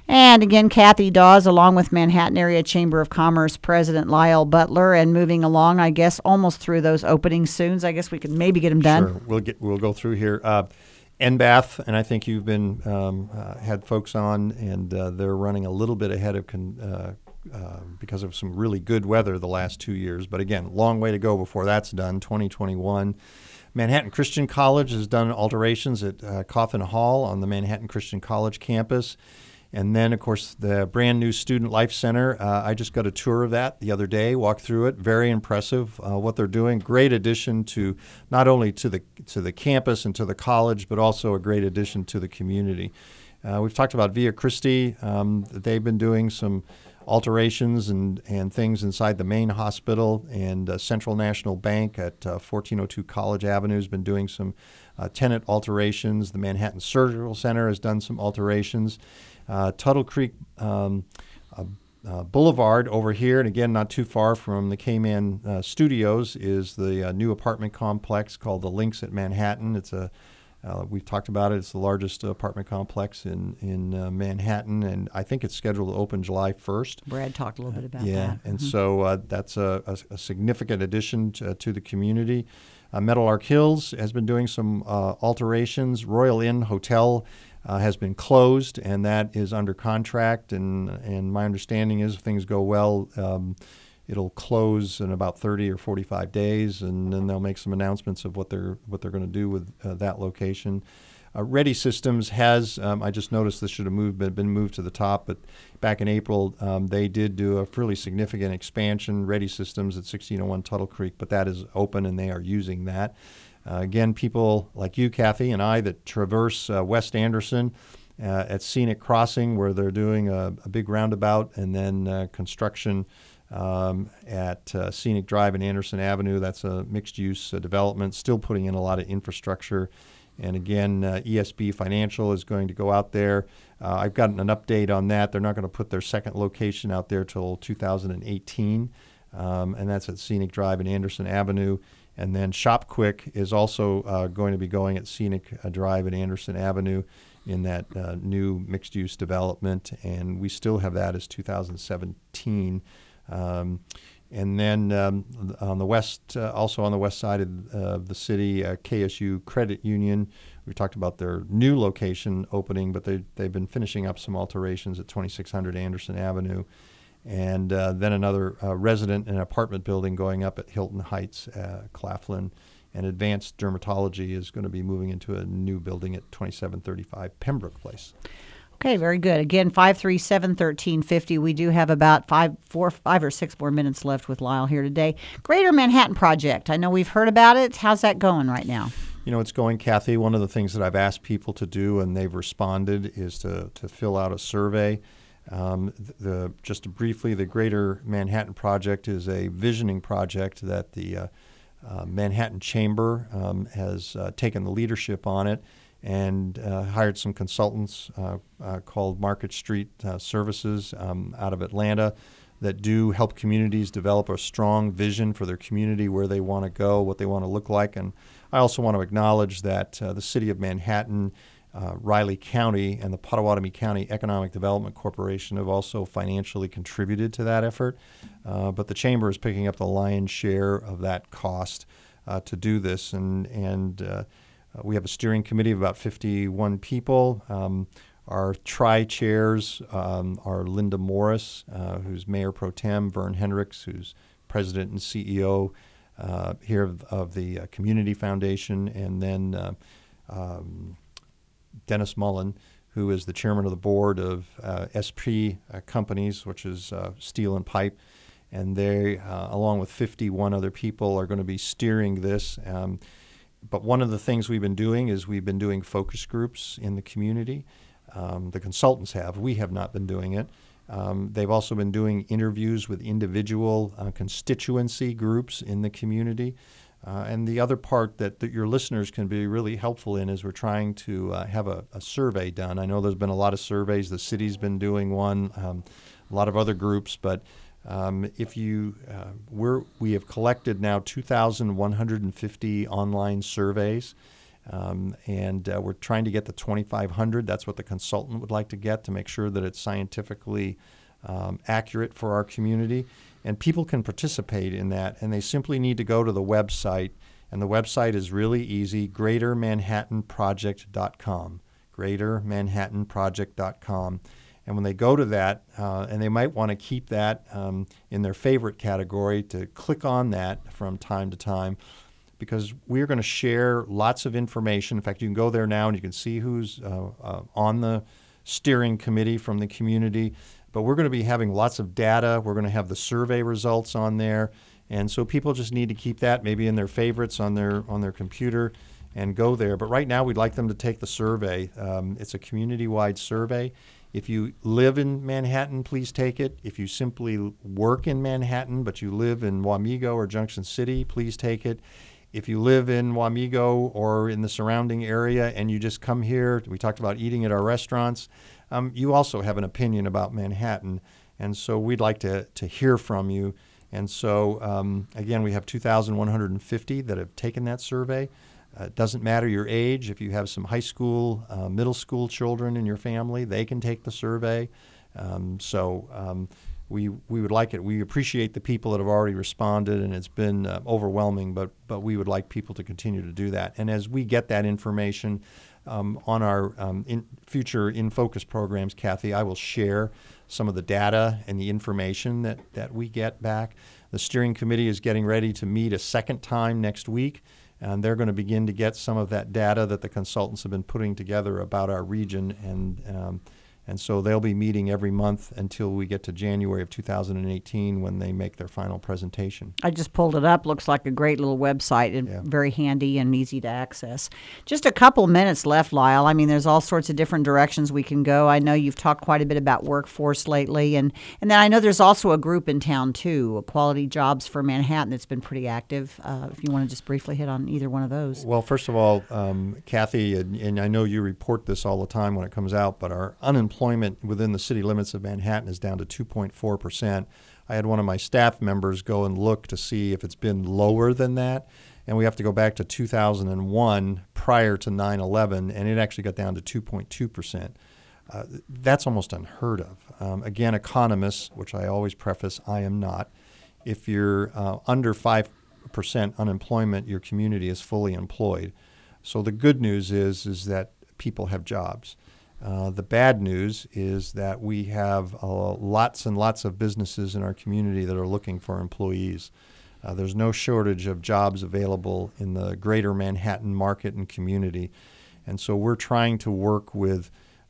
And again, Kathy Dawes, along with Manhattan Area Chamber of Commerce President Lyle Butler, and moving along, I guess, almost through those openings soon. I guess we could maybe get them done. Sure, we'll go through here. NBAF, and I think you've been had folks on, and they're running a little bit ahead of because of some really good weather the last 2 years. But again, long way to go before that's done. 2021. Manhattan Christian College has done alterations at Coffin Hall on the Manhattan Christian College campus. And then, of course, the brand new Student Life Center. I just got a tour of that the other day, walked through it. Very impressive what they're doing. Great addition to not only to the campus and to the college, but also a great addition to the community. We've talked about Via Christi. They've been doing some alterations and things inside the main hospital, and Central National Bank at 1402 College Avenue has been doing some tenant alterations. The Manhattan Surgical Center has done some alterations. Tuttle Creek Boulevard over here, and again, not too far from the K-Man Studios, is the new apartment complex called the Links at Manhattan. It's we've talked about it. It's the largest apartment complex in Manhattan, and I think it's scheduled to open July 1st. Brad talked a little bit about that. Yeah, and so that's a significant addition to the community. Meadowlark Hills has been doing some alterations. Royal Inn Hotel has been closed, and that is under contract. And my understanding is, if things go well, it'll close in about 30 or 45 days, and then they'll make some announcements of what they're going to do with that location. Ready Systems has, I just noticed this should have been moved to the top, but back in April, they did do a fairly significant expansion, Ready Systems at 1601 Tuttle Creek, but that is open and they are using that. Again, people like you, Kathy, and I that traverse West Anderson at Scenic Crossing, where they're doing a big roundabout, and then construction at Scenic Drive and Anderson Avenue. That's a mixed-use development, still putting in a lot of infrastructure. And again, ESB Financial is going to go out there. I've gotten an update on that. They're not going to put their second location out there till 2018, and that's at Scenic Drive and Anderson Avenue. And then Shop Quick is also going to be going at Scenic Drive and Anderson Avenue in that new mixed-use development, and we still have that as 2017. And then on the west, also on the west side of the city, KSU Credit Union. We talked about their new location opening, but they've been finishing up some alterations at 2600 Anderson Avenue. And then another resident and apartment building going up at Hilton Heights, Claflin. And Advanced Dermatology is going to be moving into a new building at 2735 Pembroke Place. Okay, very good. Again, 537-1350. We do have about five or six more minutes left with Lyle here today. Greater Manhattan Project. I know we've heard about it. How's that going right now? You know, it's going, Kathy. One of the things that I've asked people to do, and they've responded, is to fill out a survey. Just briefly, the Greater Manhattan Project is a visioning project that the Manhattan Chamber has taken the leadership on it, and hired some consultants called Market Street Services out of Atlanta that do help communities develop a strong vision for their community, where they want to go, what they want to look like. And I also want to acknowledge that the City of Manhattan, Riley County, and the Potawatomi County Economic Development Corporation have also financially contributed to that effort. But the Chamber is picking up the lion's share of that cost to do this. And we have a steering committee of about 51 people. Our tri-chairs are Linda Morris, who's Mayor Pro Tem, Vern Hendricks, who's President and CEO here of the Community Foundation, and then Dennis Mullen, who is the chairman of the board of SP Companies, which is steel and pipe. And they, along with 51 other people, are going to be steering this. But one of the things we've been doing is we've been doing focus groups in the community. The consultants have. We have not been doing it. They've also been doing interviews with individual constituency groups in the community. And the other part that your listeners can be really helpful in is we're trying to have a survey done. I know there's been a lot of surveys. The city's been doing one, a lot of other groups, but we have collected now 2,150 online surveys, And we're trying to get to 2,500. That's what the consultant would like to get to make sure that it's scientifically accurate for our community. And people can participate in that, and they simply need to go to the website. And the website is really easy, greatermanhattanproject.com, greatermanhattanproject.com. And when they go to that, and they might want to keep that in their favorite category, to click on that from time to time, because we're going to share lots of information. In fact, you can go there now and you can see who's on the steering committee from the community. But we're going to be having lots of data. We're going to have the survey results on there. And so people just need to keep that maybe in their favorites on their computer and go there. But right now we'd like them to take the survey. It's a community-wide survey. If you live in Manhattan, please take it. If you simply work in Manhattan but you live in Wamego or Junction City, please take it. If you live in Wamego or in the surrounding area and you just come here, we talked about eating at our restaurants, you also have an opinion about Manhattan. And so we'd like to hear from you. And so, again, we have 2,150 that have taken that survey. It doesn't matter your age. If you have some high school, middle school children in your family, they can take the survey. We would like it. We appreciate the people that have already responded, and it's been overwhelming, but we would like people to continue to do that. And as we get that information on our future In Focus programs, Kathy, I will share some of the data and the information that we get back. The steering committee is getting ready to meet a second time next week, and they're going to begin to get some of that data that the consultants have been putting together about our region, and so they'll be meeting every month until we get to January of 2018 when they make their final presentation. I just pulled it up. Looks like a great little website and very handy and easy to access. Just a couple minutes left, Lyle. I mean, there's all sorts of different directions we can go. I know you've talked quite a bit about workforce lately, and then I know there's also a group in town, too, Quality Jobs for Manhattan, that's been pretty active. If you want to just briefly hit on either one of those. Well, first of all, Kathy, and I know you report this all the time when it comes out, but our unemployment within the city limits of Manhattan is down to 2.4%. I had one of my staff members go and look to see if it's been lower than that, and we have to go back to 2001 prior to 9/11, and it actually got down to 2.2%. That's almost unheard of. Again, economists, which I always preface, I am not. If you're under 5% unemployment, your community is fully employed. So the good news is that people have jobs. The bad news is that we have lots and lots of businesses in our community that are looking for employees. There's no shortage of jobs available in the greater Manhattan market and community. And so we're trying to work with,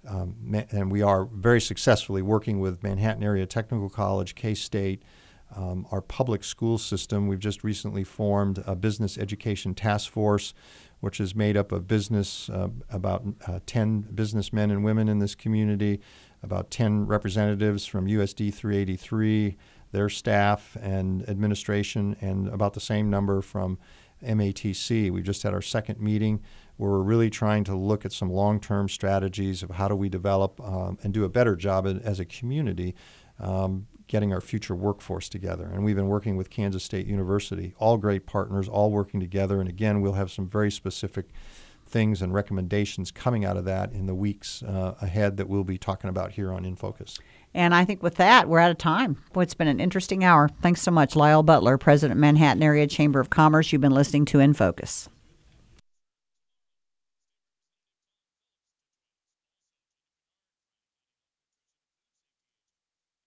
and we are very successfully working with Manhattan Area Technical College, K-State, our public school system. We've just recently formed a business education task force, which is made up of about 10 businessmen and women in this community, about 10 representatives from USD 383, their staff and administration, and about the same number from MATC. We just had our second meeting where we're really trying to look at some long-term strategies of how do we develop and do a better job as a community getting our future workforce together. And we've been working with Kansas State University, all great partners, all working together. And again, we'll have some very specific things and recommendations coming out of that in the weeks ahead that we'll be talking about here on In Focus. And I think with that, we're out of time. Boy, it's been an interesting hour. Thanks so much, Lyle Butler, President, Manhattan Area Chamber of Commerce. You've been listening to In Focus.